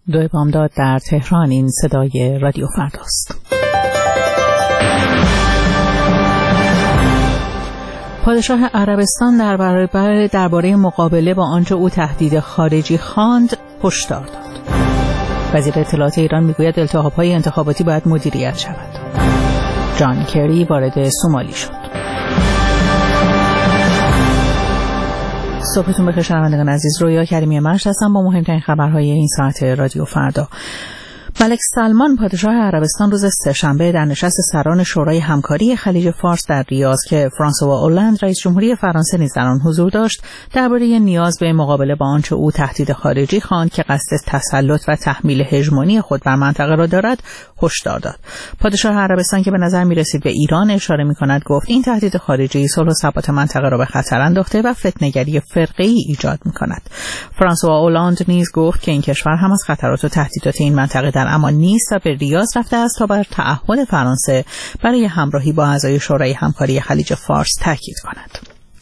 2 بامداد در تهران. این صدای رادیو فرداست. پادشاه عربستان درباره مقابله با آنچه او تهدید خارجی خواند هشدار داد. وزیر اطلاعات ایران میگوید التهاب‌های انتخاباتی باید مدیریت شود. جان کری وارد سومالی شد. صبحتون بخیر شنوندگان عزیز، رویا کریمی مرش هستم با مهمترین خبرهای این ساعت رادیو فردا. ملک سلمان پادشاه عربستان روز سه‌شنبه در نشست سران شورای همکاری خلیج فارس در ریاض که فرانسوا اولاند رئیس جمهوری فرانسه نیز در آن حضور داشت، درباره نیاز به مقابله با آنچه او تهدید خارجی خواند که قصد تسلط و تحمیل هژمونی خود بر منطقه را دارد، هشدار داد. پادشاه عربستان که به نظر می‌رسید به ایران اشاره می‌کند، گفت این تهدید خارجی صلح و ثبات منطقه را به خطر انداخته و فتنه‌گری فرقه‌ای ایجاد می‌کند. فرانسوا اولاند نیز گفت که این کشور هم از خطرات و تهدیدات این منطقه در امان نیست و به ریاض رفته است تا بر تعهد فرانسه برای همراهی با اعضای شورای همکاری خلیج فارس تاکید کند.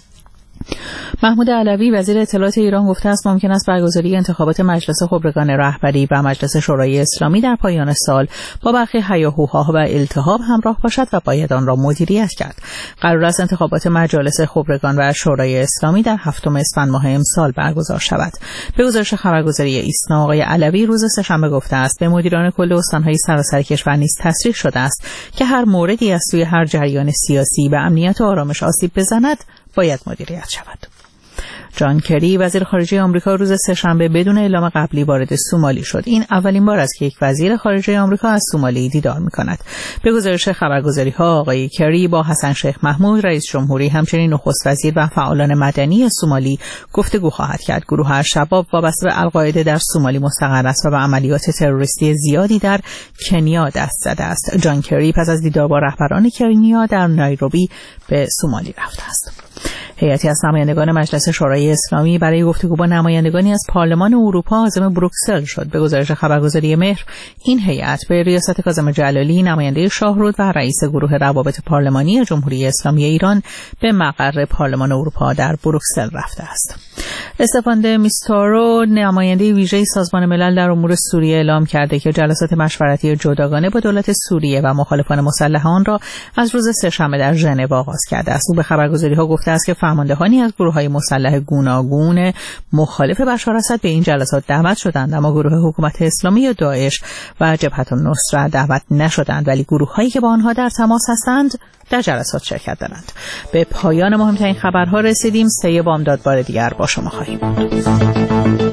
محمود علوی وزیر اطلاعات ایران گفته است ممکن است برگزاری انتخابات مجلس خبرگان رهبری و مجلس شورای اسلامی در پایان سال با برخی هیاهوها و التهاب همراه باشد و باید آن را مدیریت کرد. قرار است انتخابات مجالس خبرگان و شورای اسلامی در 7 اسفند ماه امسال برگزار شود. به گزارش خبرگزاری ایسنا آقای علوی روز سه‌شنبه گفته است به مدیران کل استان‌های سراسر کشور نیز تصریح شده است که هر موردی از سوی هر جریان سیاسی به امنیت و آرامش آسیب بزند باید مدیریت شود. جان کری وزیر خارجه آمریکا روز سه‌شنبه بدون اعلام قبلی وارد سومالی شد. این اولین بار است که یک وزیر خارجه آمریکا از سومالی دیدار می‌کند. به گزارش خبرگزاری‌ها آقای کری با حسن شیخ محمود رئیس جمهوری همچنین نخست وزیر و فعالان مدنی سومالی گفتگو خواهد کرد. گروه الشباب وابسته به القاعده در سومالی مستقر است و به عملیات تروریستی زیادی در کنیا دست زده است. جان کری پس از دیدار با رهبران کنیا در نایروبی به سومالی رفته است. هیئتی از نمایندگان مجلس شورای اسلامی برای گفتگو با نمایندگانی از پارلمان اروپا عازم بروکسل شد. به گزارش خبرگزاری مهر، این هیئت به ریاست کاظم جلالی نماینده شاهرود و رئیس گروه روابط پارلمانی جمهوری اسلامی ایران به مقر پارلمان اروپا در بروکسل رفته است. استفان میستارو نماینده ویژه سازمان ملل در امور سوریه اعلام کرده که جلسات مشورتی جداگانه با دولت سوریه و مخالفان مسلح آن را از روز سه‌شنبه در ژنو آغاز کرده است. او به خبرگزاری‌ها گفته است که فرماندهانی از گروه‌های مسلح گوناگون مخالف بشار اسد به این جلسات دعوت شدند، اما گروه حکومت اسلامی یا داعش و جبهة النصره دعوت نشدند، ولی گروه‌هایی که با آنها در تماس هستند در جلسات شرکت دارند. به پایان مهمترین خبرها رسیدیم. 3 بامداد بار دیگر با شما خواهیم بود.